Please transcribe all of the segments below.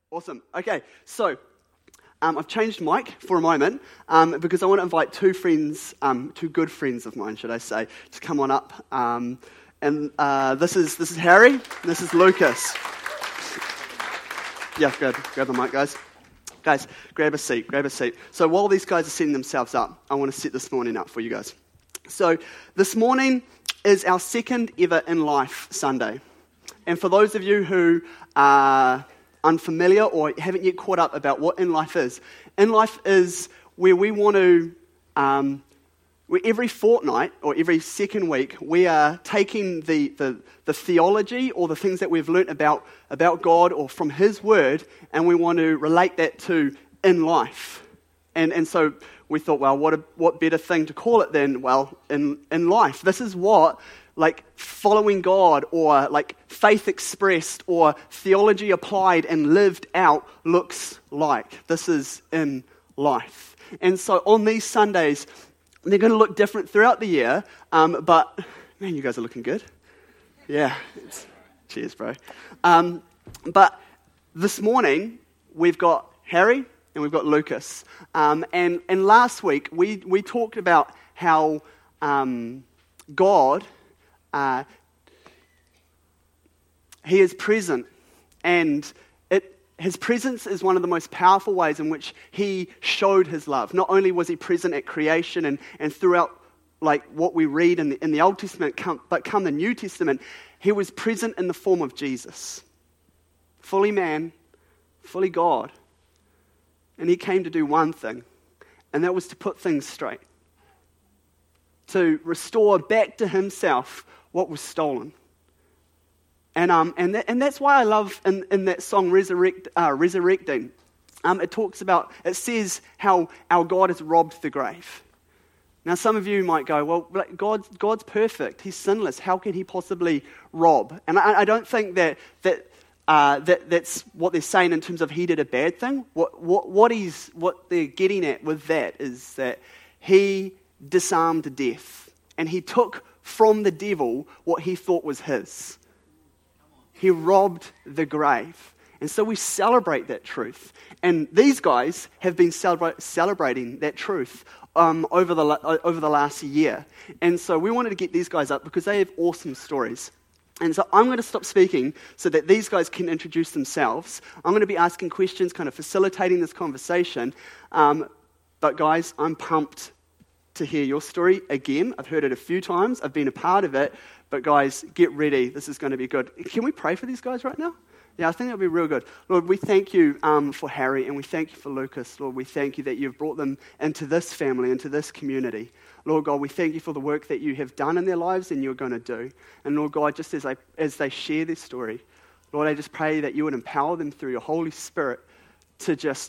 Awesome. Okay, so I've changed mic for a moment because I want to invite two good friends of mine, should I say, to come on up. This is Harry, and this is Lucas. Yeah, grab the mic, guys. Guys, grab a seat. So while these guys are setting themselves up, I want to set this morning up for you guys. So this morning is our second ever In Life Sunday. And for those of you who are unfamiliar or haven't yet caught up about what In Life is where we want to, where every fortnight or every second week, we are taking the theology or the things that we've learnt about God or from His Word, and we want to relate that to In Life. And so we thought, well, what better thing to call it than, well, in life. This is what, like, following God or, like, faith expressed or theology applied and lived out looks like. This is in life. And so on these Sundays, they're going to look different throughout the year, but, man, you guys are looking good. Yeah. Cheers, bro. But this morning, we've got Harry and we've got Lucas. And last week, we talked about how God, He is present, and His presence is one of the most powerful ways in which He showed His love. Not only was He present at creation and throughout, like, what we read in the Old Testament, but come the New Testament, He was present in the form of Jesus. Fully man, fully God. And He came to do one thing, and that was to put things straight. To restore back to Himself what was stolen. And that's why I love in that song Resurrecting. It says how our God has robbed the grave. Now some of you might go, well, God's perfect. He's sinless. How can He possibly rob? And I don't think that's what they're saying in terms of He did a bad thing. What they're getting at with that is that He disarmed death, and He took from the devil what he thought was his. He robbed the grave. And so we celebrate that truth. And these guys have been celebrating that truth over the last year. And so we wanted to get these guys up because they have awesome stories. And so I'm going to stop speaking so that these guys can introduce themselves. I'm going to be asking questions, kind of facilitating this conversation. But guys, I'm pumped to hear your story again. I've heard it a few times. I've been a part of it. But guys, get ready. This is going to be good. Can we pray for these guys right now? Yeah, I think that'll be real good. Lord, we thank you for Harry, and we thank you for Lucas. Lord, we thank you that you've brought them into this family, into this community. Lord God, we thank you for the work that you have done in their lives and you're going to do. And Lord God, just as they share their story, Lord, I just pray that you would empower them through your Holy Spirit to just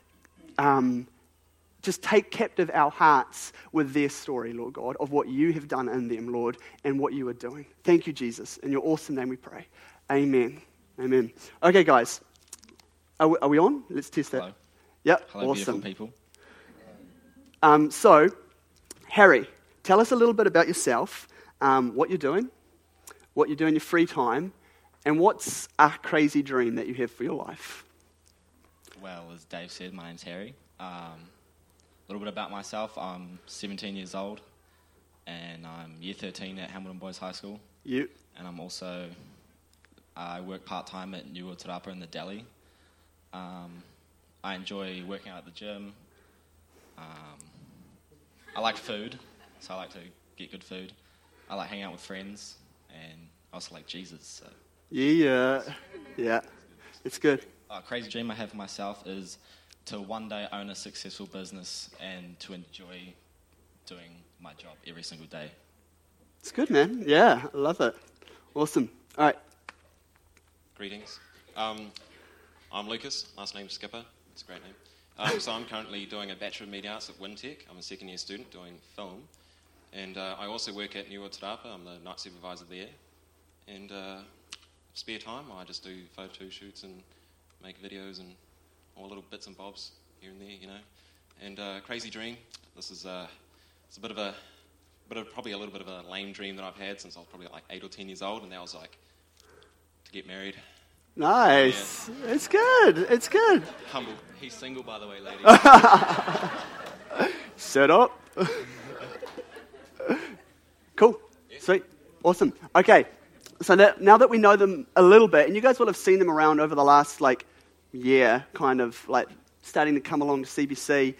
take captive our hearts with their story, Lord God, of what you have done in them, Lord, and what you are doing. Thank you, Jesus. In your awesome name we pray. Amen. Amen. Okay, guys. Are we on? Let's test that. Hello. Yep, Hello, awesome. beautiful people. So, Harry, tell us a little bit about yourself, what you're doing, what you do in your free time, and what's a crazy dream that you have for your life. Well, as Dave said, my name's Harry. A little bit about myself. I'm 17 years old, and I'm year 13 at Hamilton Boys High School. You? And I work part-time at New World Te Rapa in the deli. I enjoy working out at the gym. I like food, so I like to get good food. I like hanging out with friends, and I also like Jesus. So. Yeah, it's good. A crazy dream I have for myself is to one day own a successful business and to enjoy doing my job every single day. It's good, man. Yeah, I love it. Awesome. All right. Greetings. I'm Lucas, last name's Skipper. It's a great name. So I'm currently doing a Bachelor of Media Arts at Wintec. I'm a second year student doing film. And I also work at New World Te Rapa. I'm the night supervisor there. And spare time, I just do photo shoots and make videos and all little bits and bobs here and there, you know. And crazy dream. This is it's probably a little bit of a lame dream that I've had since I was probably like 8 or 10 years old, and that was like to get married. Nice. It's good. It's good. Humble. He's single, by the way, ladies. Set up. Cool. Sweet. Awesome. Okay. So now that we know them a little bit, and you guys will have seen them around over the last year, kind of starting to come along to CBC,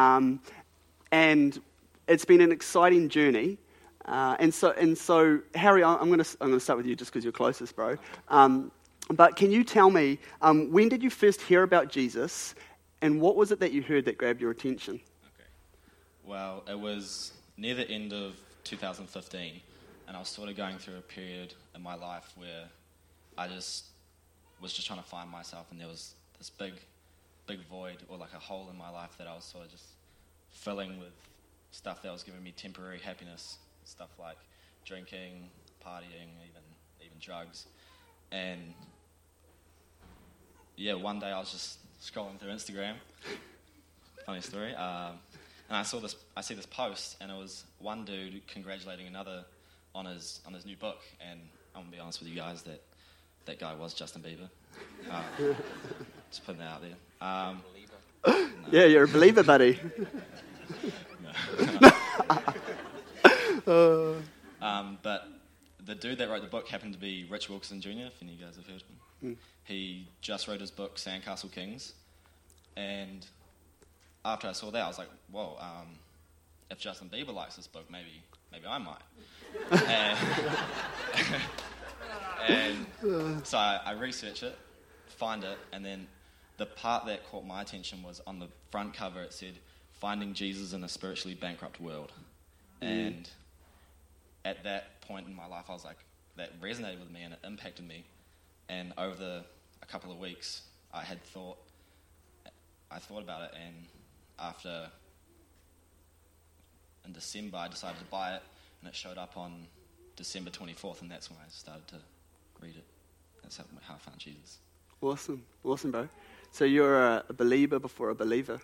and it's been an exciting journey. And so Harry, I'm going to start with you just because you're closest, bro. But can you tell me, when did you first hear about Jesus, and what was it that you heard that grabbed your attention? Okay. Well, it was near the end of 2015, and I was sort of going through a period in my life where I was just trying to find myself, and there was this big void, or a hole in my life that I was sort of just filling with stuff that was giving me temporary happiness, stuff like drinking, partying, even drugs. And yeah, one day I was just scrolling through Instagram, funny story, and I see this post, and it was one dude congratulating another on his new book, and I'm gonna be honest with you guys, that guy was Justin Bieber. Just putting that out there. No. Yeah, you're a believer, buddy. But the dude that wrote the book happened to be Rich Wilkerson Jr., if any of you guys have heard of him. He just wrote his book, Sandcastle Kings, and after I saw that, I was like, whoa, if Justin Bieber likes this book, maybe I might. And so I researched it, find it, and then the part that caught my attention was on the front cover. It said, "Finding Jesus in a Spiritually Bankrupt World." And at that point in my life, I was like, that resonated with me and it impacted me. And over a couple of weeks, I thought about it, and in December, I decided to buy it, and it showed up on December 24th, and that's when I started to read it. That's how I found Jesus. Awesome, bro. So you're a believer before a believer.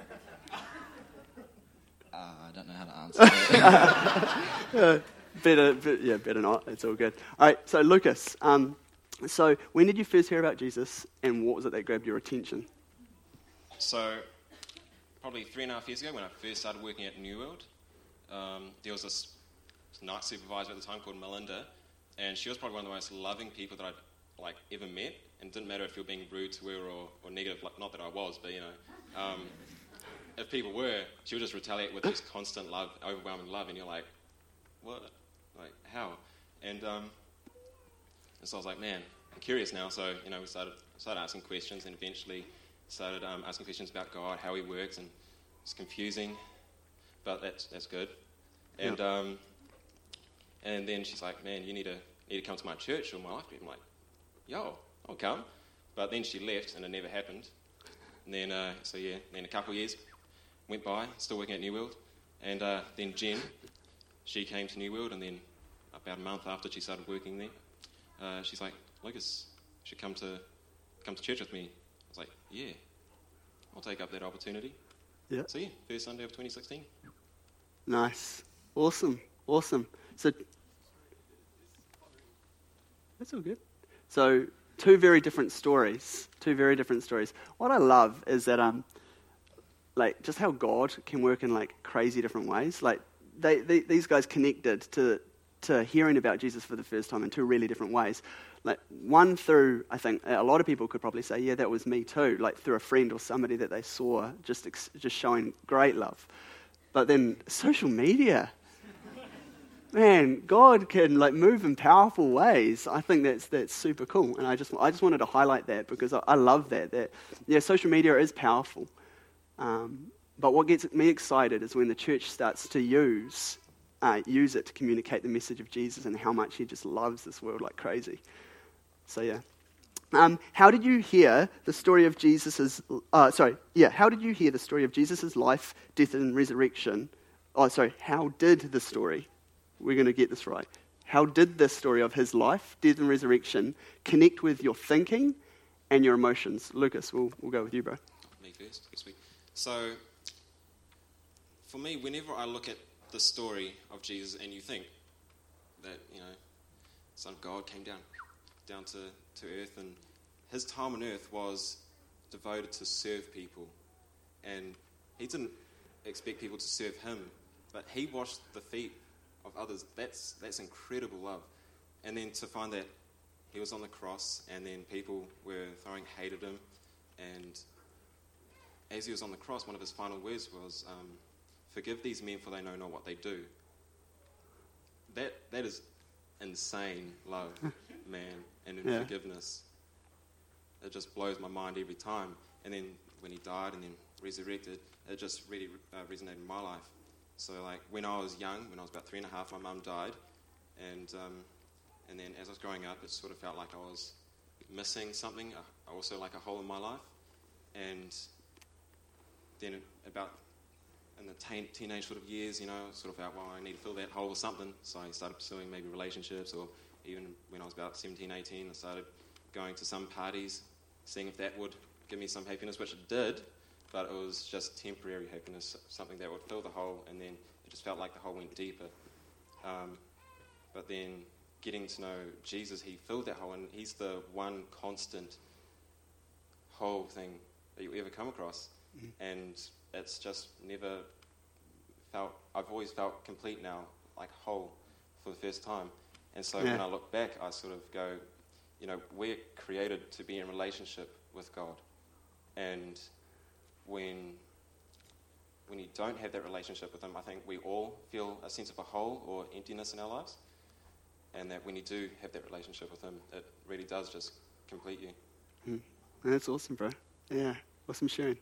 I don't know how to answer that. Better not. It's all good. All right, so Lucas, so when did you first hear about Jesus, and what was it that grabbed your attention? So, probably 3.5 years ago, when I first started working at New World, there was this night supervisor at the time called Melinda, and she was probably one of the most loving people that I'd ever met. And it didn't matter if you were being rude to her or negative, not that I was, but if people were, she would just retaliate with this constant love, overwhelming love, and you're like, what? How? And so I was like, man, I'm curious now. So, we started asking questions, and eventually started asking questions about God, how He works, and it's confusing, but that's good. And and then she's like, man, you need to come to my church or my life group. I'm like, yo, I'll come. But then she left, and it never happened. And then then a couple of years went by, still working at New World, and then Jen, she came to New World, and then about a month after she started working there, she's like, Lucas, you should come to church with me. I was like, yeah, I'll take up that opportunity. Yeah. So yeah, first Sunday of 2016. Nice. Awesome. So that's all good. So two very different stories. What I love is that just how God can work in crazy different ways. These guys connected to hearing about Jesus for the first time in two really different ways. One through, I think a lot of people could probably say, yeah, that was me too. Through a friend or somebody that they saw just showing great love. But then social media, man, God can move in powerful ways. I think that's super cool, and I just wanted to highlight that because I love that. Social media is powerful. But what gets me excited is when the church starts to use it to communicate the message of Jesus and how much He just loves this world like crazy. So yeah. How did you hear the story of Jesus' How did you hear the story of Jesus' life, death, and resurrection? How did the story? We're going to get this right. How did the story of His life, death, and resurrection connect with your thinking and your emotions? Lucas, we'll go with you, bro. Me first, next week. So, for me, whenever I look at the story of Jesus and you think that, Son of God came down to earth and his time on earth was devoted to serve people. And he didn't expect people to serve him, but he washed the feet of others. That's incredible love. And then to find that he was on the cross, and then people were throwing hate at him, and as he was on the cross, one of his final words was, "Forgive these men, for they know not what they do." That is insane love, man, and in forgiveness. It just blows my mind every time. And then when he died and then resurrected, it just really resonated in my life. So like when I was young, when I was about 3.5, my mum died, and then as I was growing up, it sort of felt like I was missing something, also like a hole in my life. And then about in the teenage sort of years, sort of felt, well, I need to fill that hole with something. So I started pursuing maybe relationships, or even when I was about 17, 18, I started going to some parties, seeing if that would give me some happiness, which it did, but it was just temporary happiness, something that would fill the hole, and then it just felt like the hole went deeper. But then getting to know Jesus, he filled that hole, and he's the one constant whole thing that you ever come across. Mm-hmm. And it's just never felt, I've always felt complete now, like whole for the first time. And so when I look back, I sort of go, we're created to be in relationship with God. And when you don't have that relationship with him, I think we all feel a sense of a hole or emptiness in our lives. And that when you do have that relationship with him, it really does just complete you. That's awesome, bro. Yeah, awesome sharing.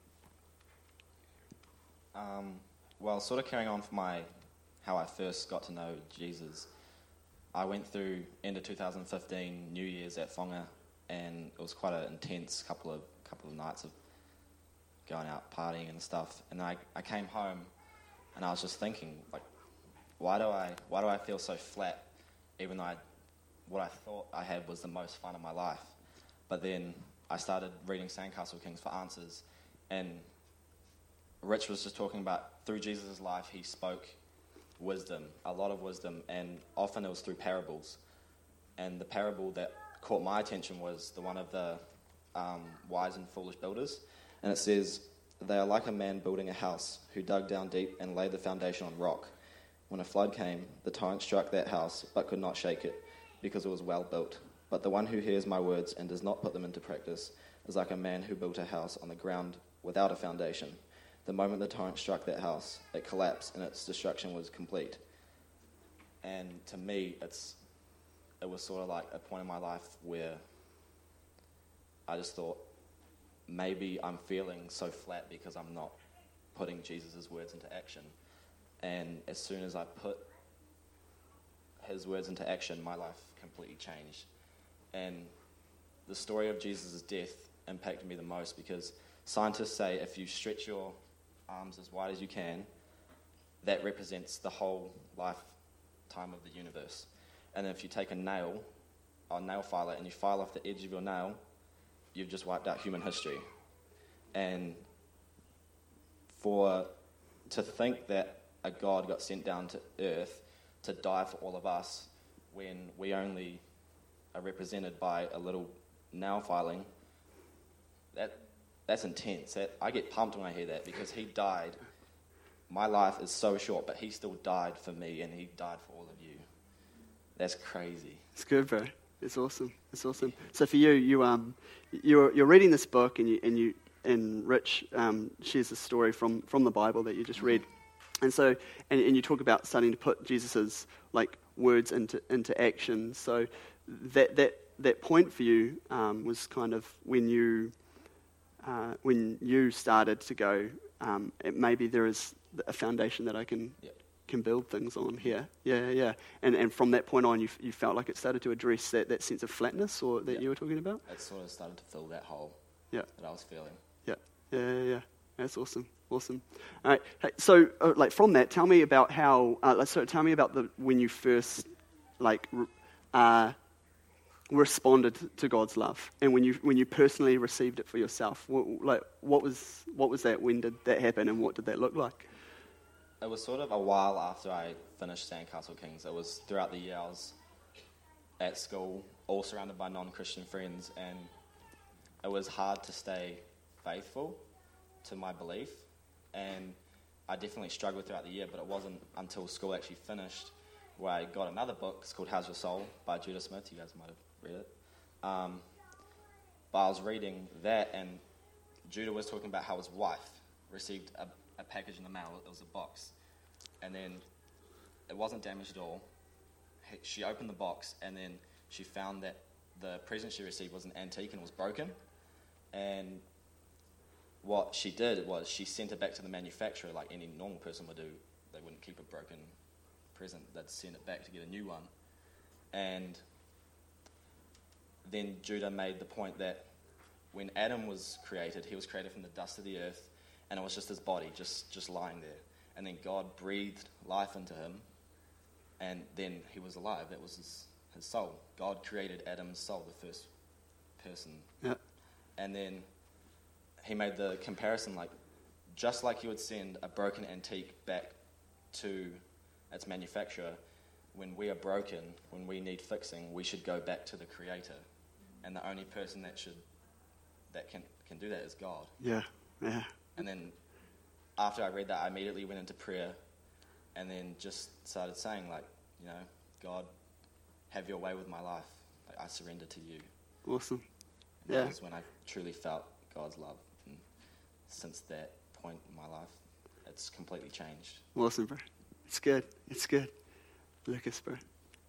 Well, sort of carrying on from how I first got to know Jesus, I went through end of 2015 New Year's at Whonga, and it was quite an intense couple of nights of going out partying and stuff. And I came home, and I was just thinking, like, why do I feel so flat, even though what I thought I had was the most fun of my life? But then I started reading Sandcastle Kings for answers, and Rich was just talking about through Jesus' life, he spoke wisdom, a lot of wisdom, and often it was through parables. And the parable that caught my attention was the one of the wise and foolish builders. And it says, "They are like a man building a house who dug down deep and laid the foundation on rock. When a flood came, the torrent struck that house, but could not shake it, because it was well built. But the one who hears my words and does not put them into practice is like a man who built a house on the ground without a foundation. The moment the torrent struck that house, it collapsed, and its destruction was complete." And to me, it was sort of like a point in my life where I just thought, maybe I'm feeling so flat because I'm not putting Jesus' words into action. And as soon as I put his words into action, my life completely changed. And the story of Jesus' death impacted me the most, because scientists say if you stretch your arms as wide as you can, that represents the whole lifetime of the universe. And if you take a nail filer, and you file off the edge of your nail, you've just wiped out human history. And to think that a God got sent down to earth to die for all of us when we only are represented by a little nail filing, that's intense. I get pumped when I hear that, because he died. My life is so short, but he still died for me, and he died for all of you. That's crazy. It's good, bro. It's awesome. It's awesome. So for you're reading this book, and Rich shares a story from the Bible that you just read, and so and you talk about starting to put Jesus's like words into action. So that point for you was kind of when you started to go, maybe there is a foundation that I can build things on here. Yeah. And from that point on, you felt like it started to address that sense of flatness or that you were talking about? It sort of started to fill that hole that I was feeling. Yeah. That's awesome. All right. Hey, so, from that, tell me about how. Tell me about when you first responded to God's love, and when you personally received it for yourself. What was that? When did that happen, and what did that look like? It was sort of a while after I finished Sandcastle Kings. It was throughout the year I was at school, all surrounded by non-Christian friends, and it was hard to stay faithful to my belief, and I definitely struggled throughout the year, but it wasn't until school actually finished where I got another book. It's called How's Your Soul by Judah Smith. You guys might have read it. But I was reading that, and Judah was talking about how his wife received a package in the mail. It was a box, and then it wasn't damaged at all. She opened the box, and then she found that the present she received was an antique and was broken. And what she did was she sent it back to the manufacturer like any normal person would do. They wouldn't keep a broken present. They'd send it back to get a new one. And then Judah made the point that when Adam was created, he was created from the dust of the earth, and it was just his body, just lying there. And then God breathed life into him, and then he was alive. That was his soul. God created Adam's soul, the first person. Yep. And then he made the comparison, like, just like you would send a broken antique back to its manufacturer, when we are broken, when we need fixing, we should go back to the Creator. And the only person that can do that is God. Yeah. And then after I read that, I immediately went into prayer and then just started saying, like, God, have your way with my life. Like, I surrender to you. Awesome. And Yeah. that was when I truly felt God's love. And since that point in my life, it's completely changed. Awesome, bro. It's good. Lucas, bro.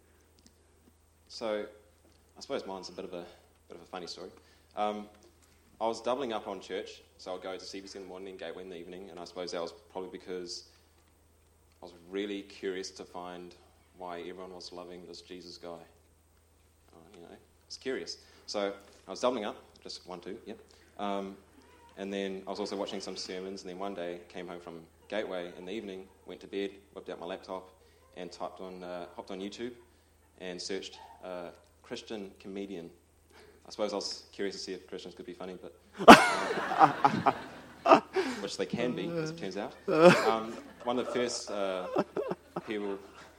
So, I suppose mine's a bit of a funny story. I was doubling up on church, so I'd go to CBC in the morning and Gateway in the evening, and I suppose that was probably because I was really curious to find why everyone was loving this Jesus guy. I was curious. So I was doubling up, just 1, 2, yep. And then I was also watching some sermons, and then one day came home from Gateway in the evening, went to bed, whipped out my laptop, and hopped on YouTube and searched Christian comedian. I suppose I was curious to see if Christians could be funny, but which they can be, as it turns out. One of the first people.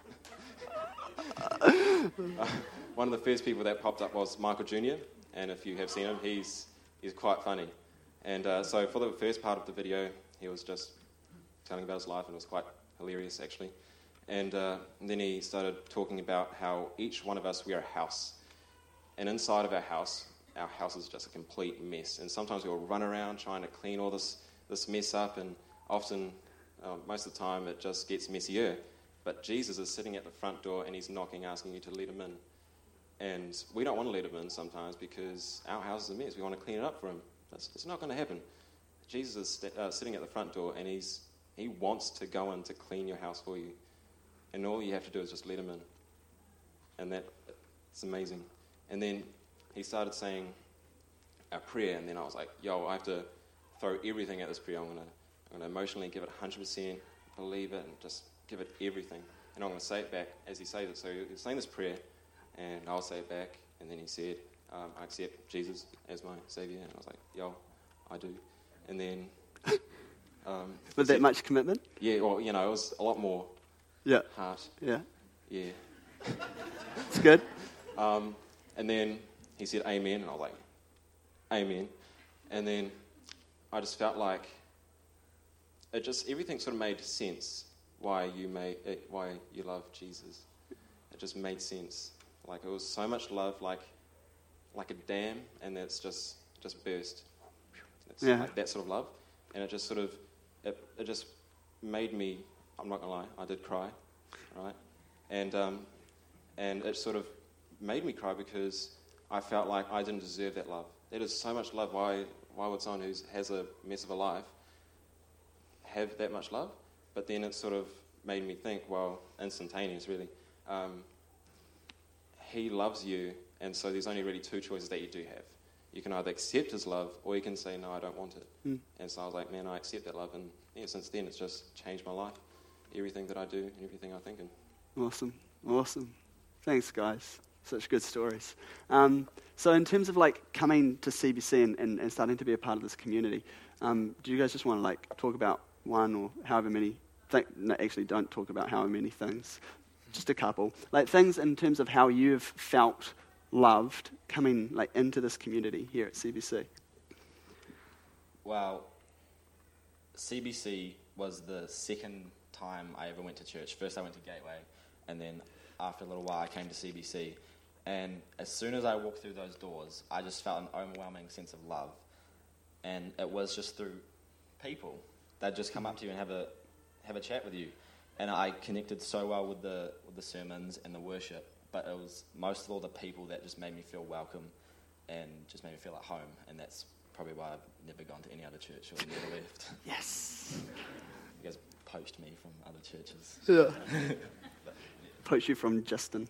One of the first people that popped up was Michael Jr., and if you have seen him, he's quite funny. And so for the first part of the video, he was just telling about his life, and it was quite hilarious, actually. And then he started talking about how each one of us, we are a house. And inside of our house is just a complete mess. And sometimes we'll run around trying to clean all this mess up, and often, most of the time, it just gets messier. But Jesus is sitting at the front door, and he's knocking, asking you to let him in. And we don't want to let him in sometimes because our house is a mess. We want to clean it up for him. It's not going to happen. Jesus is sitting at the front door, and he wants to go in to clean your house for you. And all you have to do is just let him in. And it's amazing. And then he started saying a prayer, and then I was like, I have to throw everything at this prayer. I'm going to emotionally give it 100%, believe it, and just give it everything. And I'm going to say it back as he says it. So he was saying this prayer, and I'll say it back, and then he said, I accept Jesus as my Saviour. And I was like, I do. And then... Was that much commitment? Yeah, well, it was a lot more heart. Yeah. Yeah. It's good. And then he said amen, and I was like, amen. And then I just felt like everything sort of made sense why you love Jesus. It just made sense. Like, it was so much love, like a dam, and that's just burst. It's like that sort of love. And it just sort of, it just made me, I'm not going to lie, I did cry, right? And it sort of made me cry because I felt like I didn't deserve that love. That is so much love. Why would someone who has a mess of a life have that much love? But then it sort of made me think, well, instantaneous really. He loves you, and so there's only really 2 choices that you do have. You can either accept his love, or you can say, no, I don't want it. And so I was like, man, I accept that love. And since then, it's just changed my life. Everything that I do and everything I think in. Awesome. Thanks, guys. Such good stories. So in terms of coming to CBC and starting to be a part of this community, do you guys just want to talk about one or however many? No, actually, don't talk about however many things. Just a couple. Things in terms of how you've felt loved coming into this community here at CBC. Well, CBC was the second time I ever went to church. First I went to Gateway, and then after a little while I came to CBC. And as soon as I walked through those doors, I just felt an overwhelming sense of love. And it was just through people. They'd just come up to you and have a chat with you. And I connected so well with the sermons and the worship, but it was most of all the people that just made me feel welcome and just made me feel at home. And that's probably why I've never gone to any other church or never left. Yes. You guys poached me from other churches. Yeah. Poached you from Justin.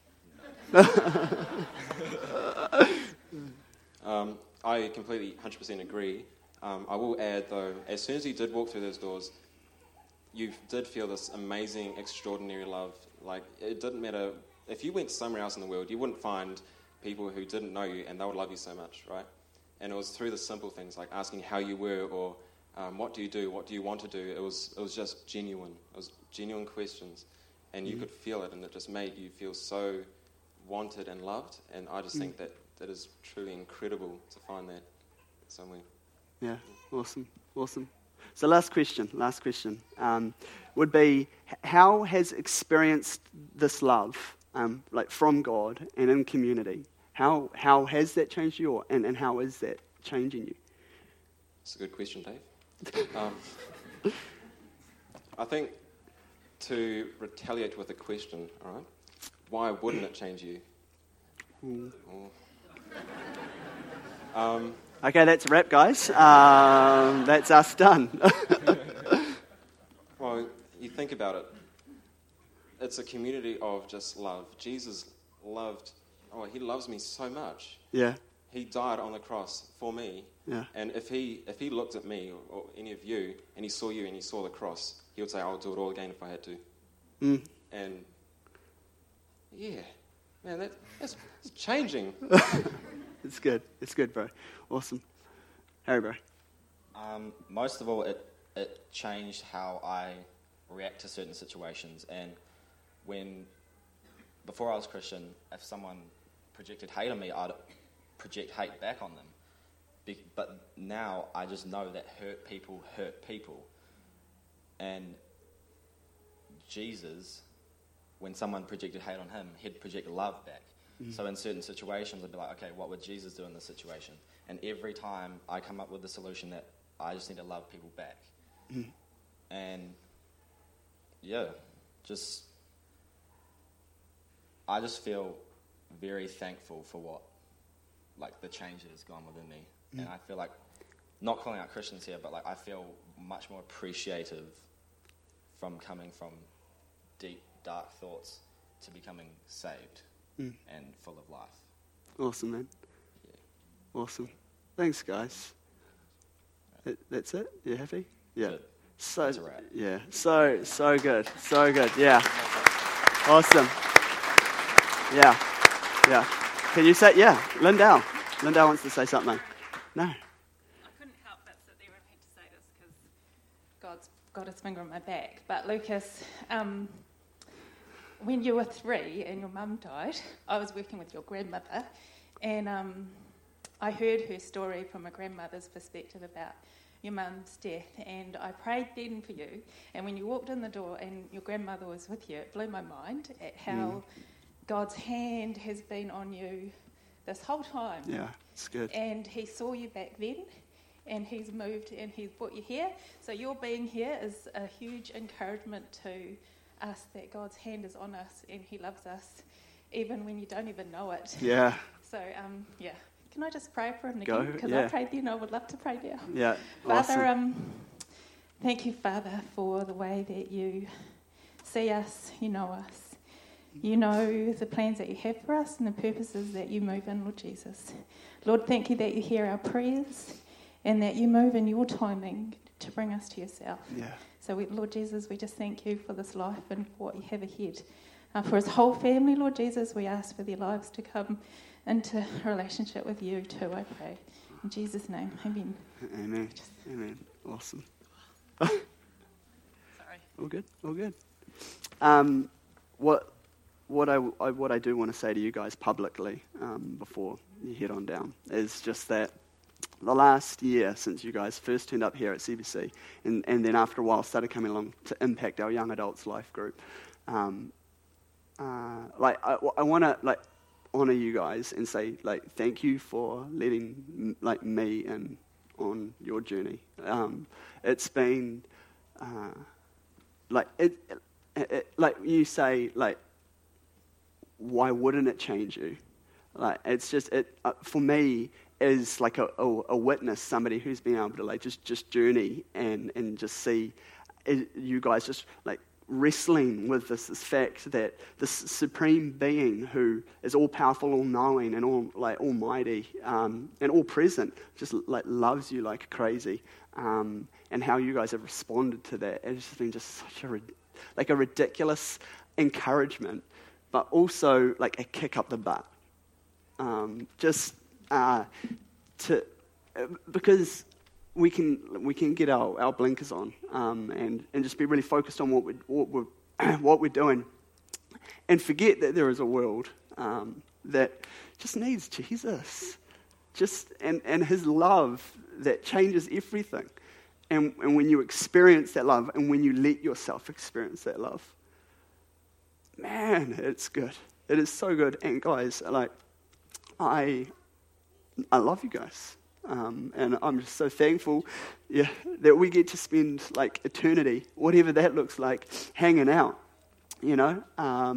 I completely 100% agree. I will add, though, as soon as you did walk through those doors, you did feel this amazing, extraordinary love. Like, it didn't matter. If you went somewhere else in the world, you wouldn't find people who didn't know you, and they would love you so much, right? And it was through the simple things, like asking how you were, or what do you do, what do you want to do. It was just genuine. It was genuine questions, and you could feel it, and it just made you feel so wanted and loved. And I just think that is truly incredible to find that somewhere. Yeah, awesome. So last question would be, how has experienced this love, like from God and in community, how has that changed you, and how is that changing you? That's a good question, Dave. I think to retaliate with a question, all right, why wouldn't it change you? Okay, that's a wrap, guys. That's us done. Well, you think about it. It's a community of just love. Jesus he loves me so much. Yeah. He died on the cross for me. Yeah. And if he looked at me or any of you, and he saw you and he saw the cross, he would say, I'll do it all again if I had to. And yeah, man, that's changing. It's good, bro. Awesome. Harry, bro. Most of all, it changed how I react to certain situations. And before I was Christian, if someone projected hate on me, I'd project hate back on them. But now I just know that hurt people. And Jesus, when someone projected hate on him, he'd project love back. So in certain situations, I'd be like, okay, what would Jesus do in this situation? And every time I come up with the solution that I just need to love people back. And yeah, I just feel very thankful for the change that has gone within me. And I feel like, not calling out Christians here, but I feel much more appreciative from coming from deep, dark thoughts to becoming saved. And full of life. Awesome, man. Yeah. Awesome. Thanks, guys. That's it? You happy? Yeah. Good. So, That's a wrap. yeah. So good. So good. Yeah. Awesome. Yeah. Can you say, yeah, Lindell. Lindell wants to say something. No. I couldn't help but sit there and had to say this because God's got his finger on my back. But Lucas, when you were 3 and your mum died, I was working with your grandmother, and I heard her story from a grandmother's perspective about your mum's death, and I prayed then for you. And when you walked in the door and your grandmother was with you, it blew my mind at how God's hand has been on you this whole time. Yeah, it's good. And he saw you back then, and he's moved and he's brought you here. So your being here is a huge encouragement to us that God's hand is on us and he loves us even when you don't even know it. Yeah. So, can I just pray for him Go, again? Because yeah. I prayed then, I would love to pray now. Yeah, Father, awesome. Thank you, Father, for the way that you see us, you know us. You know the plans that you have for us and the purposes that you move in, Lord Jesus. Lord, thank you that you hear our prayers and that you move in your timing to bring us to yourself. Yeah. So, Lord Jesus, we just thank you for this life and for what you have ahead. For his whole family, Lord Jesus, we ask for their lives to come into a relationship with you too, I pray. In Jesus' name, amen. Amen. Amen. Awesome. Sorry. All good. What I do want to say to you guys publicly before you head on down is just that the last year since you guys first turned up here at CBC, and then after a while started coming along to impact our young adults life group. I want to honor you guys and say thank you for letting me in on your journey. It's been you say why wouldn't it change you? It's just for me is like a witness, somebody who's been able to just journey and just see you guys just wrestling with this fact that this supreme being who is all powerful, all knowing, and all almighty, and all present, just loves you like crazy, and how you guys have responded to that. It's just been such a ridiculous encouragement, but also a kick up the butt. Because we can get our blinkers on and just be really focused on what we're doing, and forget that there is a world that just needs Jesus, and His love that changes everything. And when you experience that love, and when you let yourself experience that love, man, it's good. It is so good. And guys, I love you guys. And I'm just so thankful, that we get to spend eternity, whatever that looks like, hanging out. I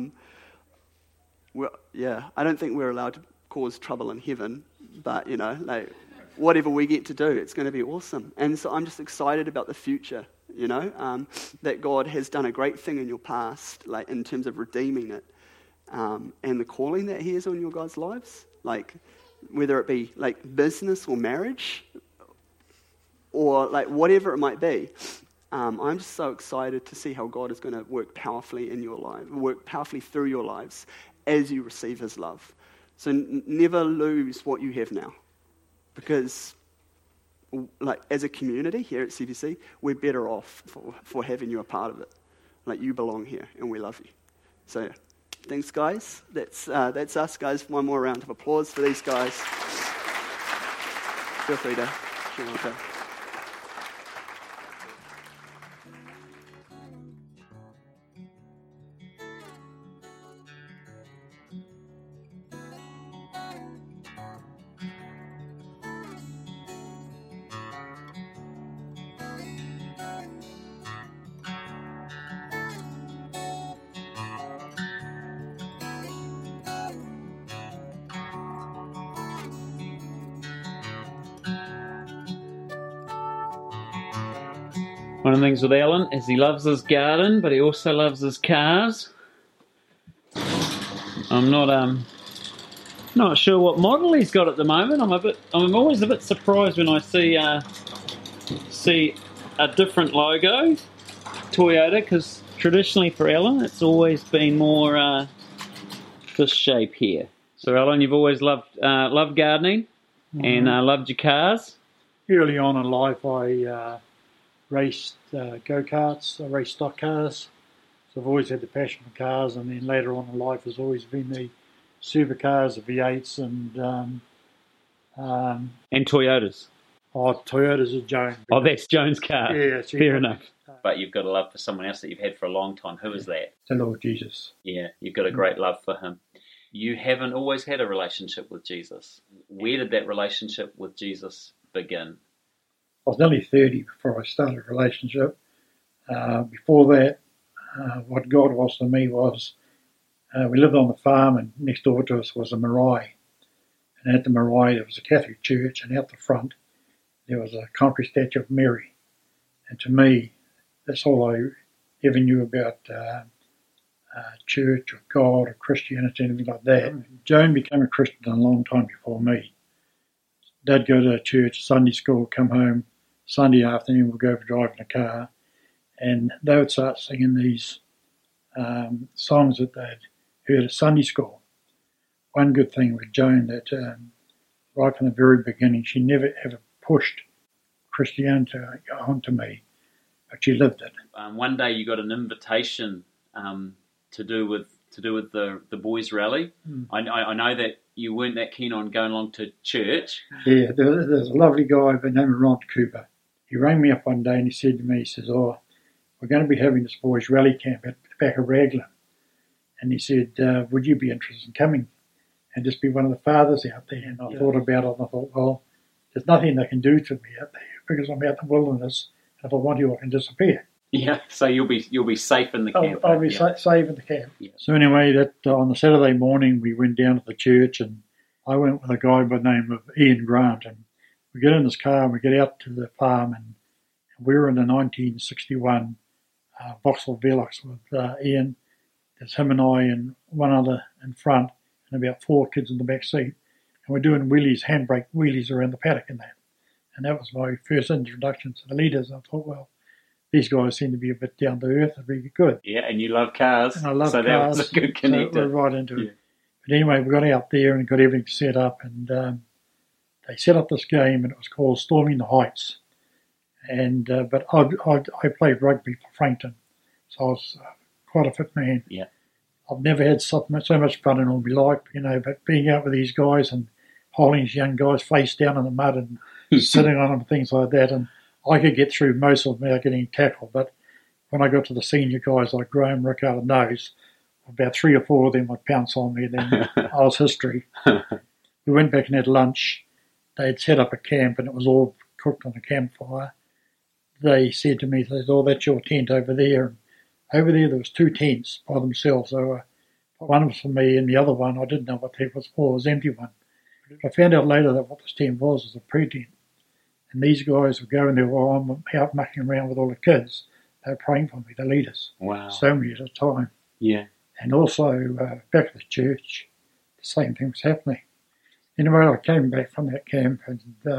don't think we're allowed to cause trouble in heaven, but whatever we get to do, it's going to be awesome. And so I'm just excited about the future. That God has done a great thing in your past, in terms of redeeming it, and the calling that He has on your guys' lives, whether it be business or marriage or whatever it might be. I'm just so excited to see how God is going to work powerfully in your life, work powerfully through your lives as you receive His love. So never lose what you have now, because as a community here at CBC, we're better off for having you a part of it. You belong here, and we love you. So thanks, guys. That's us, guys. One more round of applause for these guys. Feel free to share on that. One of the things with Alan is he loves his garden, but he also loves his cars. I'm not sure what model he's got at the moment. I'm always a bit surprised when I see a different logo, Toyota, because traditionally for Alan it's always been more this shape here. So Alan, you've always loved gardening and loved your cars. Early on in life, I raced go-karts, I raced stock cars, so I've always had the passion for cars, and then later on in life has always been the supercars, the V8s, and Toyotas. Toyotas are Joan. Oh, that's Joan's car. Yeah, fair enough. But you've got a love for someone else that you've had for a long time. Who is that? The Lord Jesus. Yeah, you've got a great love for Him. You haven't always had a relationship with Jesus. Where did that relationship with Jesus begin? I was nearly 30 before I started a relationship. Before that, what God was to me was, we lived on the farm, and next door to us was a marae. And at the marae there was a Catholic church, and out the front there was a concrete statue of Mary. And to me, that's all I ever knew about church or God or Christianity, anything like that. Joan became a Christian a long time before me. Dad go to church, Sunday school, come home, Sunday afternoon we'd go for driving a car, and they would start singing these songs that they'd heard at Sunday school. One good thing with Joan, that right from the very beginning, she never ever pushed Christianity onto me, but she lived it. One day you got an invitation to do with the boys' rally. I know that you weren't that keen on going along to church. Yeah, there's a lovely guy by the name of Ron Cooper. He rang me up one day and he said to me, he says, "Oh, we're going to be having this boys' rally camp at the back of Raglan." And he said, "Would you be interested in coming and just be one of the fathers out there?" And I thought about it and I thought, well, there's nothing they can do to me out there because I'm out in the wilderness. And if I want to, I can disappear. Yeah, so you'll be safe in the camp. I'll be safe in the camp. Yeah. So anyway, that on the Saturday morning, we went down to the church and I went with a guy by the name of Ian Grant. And we get in this car and we get out to the farm and we were in the 1961 Vauxhall Velux with Ian. There's him and I and one other in front and about 4 kids in the back seat. And we're doing wheelies, handbrake wheelies around the paddock and that. And that was my first introduction to the leaders. I thought, well, these guys seem to be a bit down to earth. It'd be good. Yeah, and you love cars. And I love cars. That was a good connector. So we're right into it. But anyway, we got out there and got everything set up. And they set up this game and it was called Storming the Heights. And but I played rugby for Frankton. So I was quite a fit man. Yeah. I've never had so much fun in all my life, but being out with these guys and holding these young guys face down in the mud and sitting on them and things like that. And I could get through most of them without getting tackled. But when I got to the senior guys like Graham, Rickard and those, about 3 or 4 of them would pounce on me. Then I was history. We went back and had lunch. They had set up a camp and it was all cooked on a campfire. They said to me, "Oh, that's your tent over there." And over there was 2 tents by themselves. One was for me and the other one, I didn't know what it was for. It was an empty one. I found out later that what this tent was a prayer tent. And these guys were going there while I'm out mucking around with all the kids. They were praying for me, the leaders. Wow. So many at a time. Yeah. And also back at the church, the same thing was happening. Anyway, I came back from that camp and,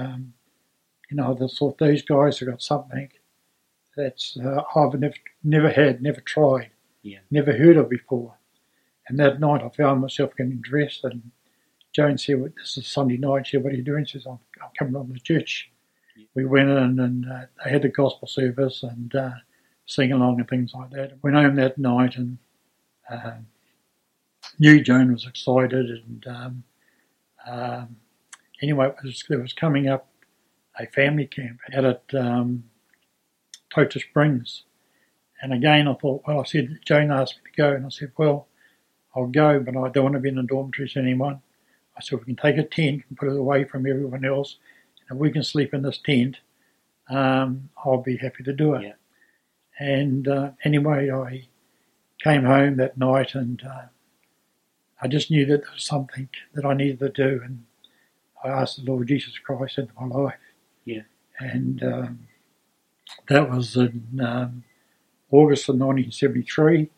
I just thought these guys have got something that's I've never tried, never heard of before. And that night I found myself getting dressed and Joan said, "Well, this is Sunday night." She said, "What are you doing?" She says, I'm coming on to church." We went in and they had the gospel service and sing along and things like that. Went home that night and knew Joan was excited and anyway, there was coming up a family camp out at Tota Springs. And again I thought, well, I said, Joan asked me to go and I said, well, I'll go, but I don't want to be in the dormitories anymore. I said, we can take a tent and put it away from everyone else. And if we can sleep in this tent, I'll be happy to do it. Yeah. And anyway, I came home that night and I just knew that there was something that I needed to do. And I asked the Lord Jesus Christ into my life. Yeah. And that was in August of 1973.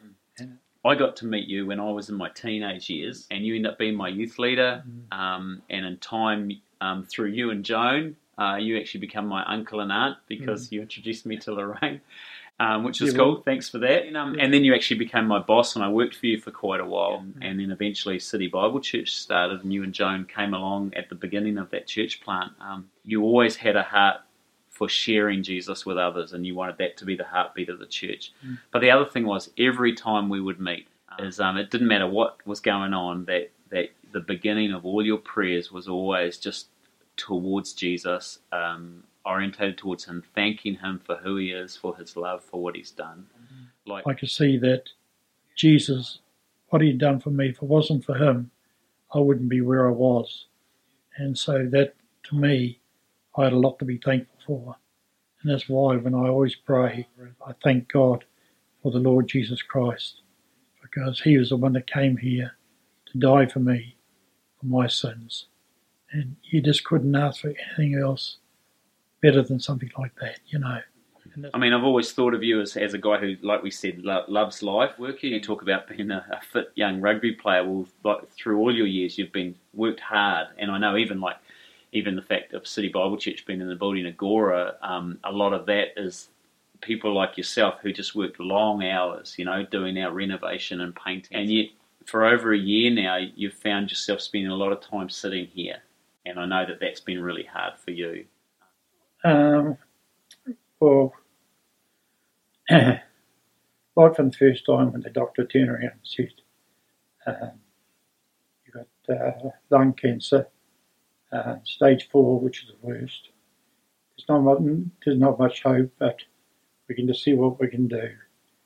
I got to meet you when I was in my teenage years, and you ended up being my youth leader. And in time, through you and Joan, you actually become my uncle and aunt because you introduced me to Lorraine, which is cool. Thanks for that. And then you actually became my boss, and I worked for you for quite a while. And then eventually City Bible Church started, and you and Joan came along at the beginning of that church plant. You always had a heart for sharing Jesus with others, and you wanted that to be the heartbeat of the church. But the other thing was, every time we would meet, it didn't matter what was going on, that the beginning of all your prayers was always just towards Jesus, orientated towards him, thanking him for who he is, for his love, for what he's done. I could see that Jesus, what he'd done for me, if it wasn't for him, I wouldn't be where I was. And so that, to me, I had a lot to be thankful for. And that's why when I always pray, I thank God for the Lord Jesus Christ, because he was the one that came here to die for me, for my sins. And you just couldn't ask for anything else better than something like that, I mean, I've always thought of you as a guy who, like we said, loves life. Working, you talk about being a fit young rugby player. Well, through all your years, you've worked hard. And I know even the fact of City Bible Church being in the building Agora, a lot of that is people like yourself who just worked long hours, doing our renovation and painting. And yet, for over a year now, you've found yourself spending a lot of time sitting here. And I know that that's been really hard for you. Well, right from the first time when the doctor turned around and said, you've got lung cancer, stage 4, which is the worst. There's not much hope, but we can just see what we can do.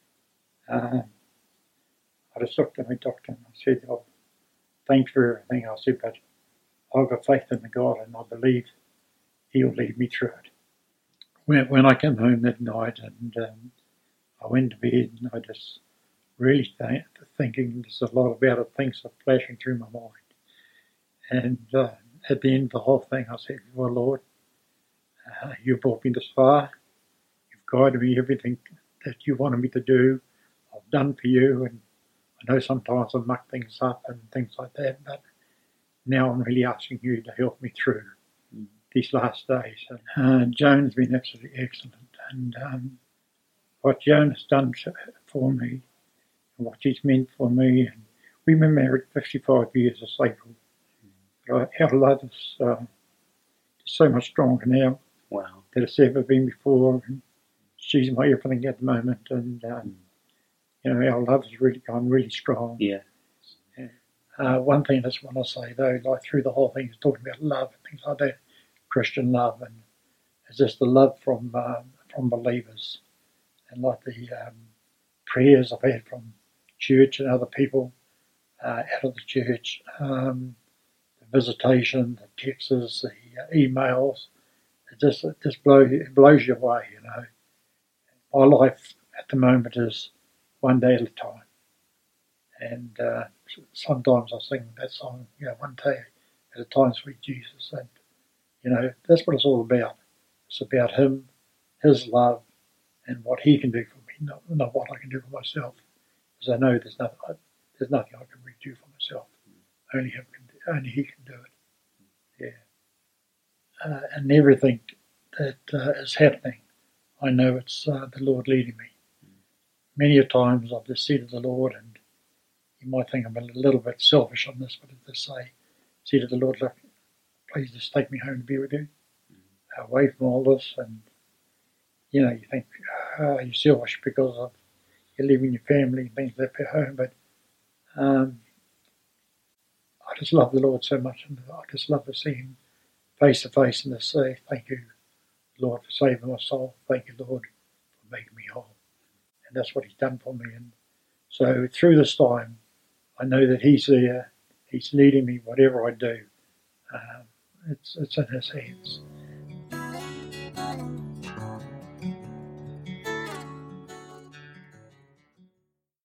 I just looked at my doctor and I said, "Oh, thanks for everything." I said, "But I've got faith in the God and I believe He'll lead me through it." When I came home that night and I went to bed and I just really thinking there's a lot about it, things are flashing through my mind. And at the end of the whole thing, I said, "Well, Lord, you brought me this far. You've guided me everything that you wanted me to do. I've done for you, and I know sometimes I muck things up and things like that, but now I'm really asking you to help me through these last days." And Joan's been absolutely excellent, and what Joan has done for me, and what she's meant for me, and we've been married 55 years this April. Our love is so much stronger now than it's ever been before. And she's my everything at the moment, and our love has really gone really strong. Yeah. One thing I just want to say though, like through the whole thing, is talking about love and things like that, Christian love, and it's just the love from believers, and like the prayers I've had from church and other people out of the church, the visitation, the texts, the emails. It just blows you away, you know. My life at the moment is one day at a time. And sometimes I sing that song, one day at a time, sweet Jesus. And, that's what it's all about. It's about Him, His love, and what He can do for me, not what I can do for myself. Because I know there's nothing I can really do for myself. Only He can do it. Yeah. And everything that is happening, I know it's the Lord leading me. Many a times I've just said to the Lord, and you might think I'm a little bit selfish on this, but I just say to the Lord, "Look, please just take me home to be with you, away from all this." And, you think, you're selfish because you're leaving your family and things left at home, but I just love the Lord so much, and I just love to see Him face to face and to say, "Thank you, Lord, for saving my soul. Thank you, Lord, for making me whole." And that's what He's done for me. And so through this time, I know that He's there. He's leading me, whatever I do. It's in His hands.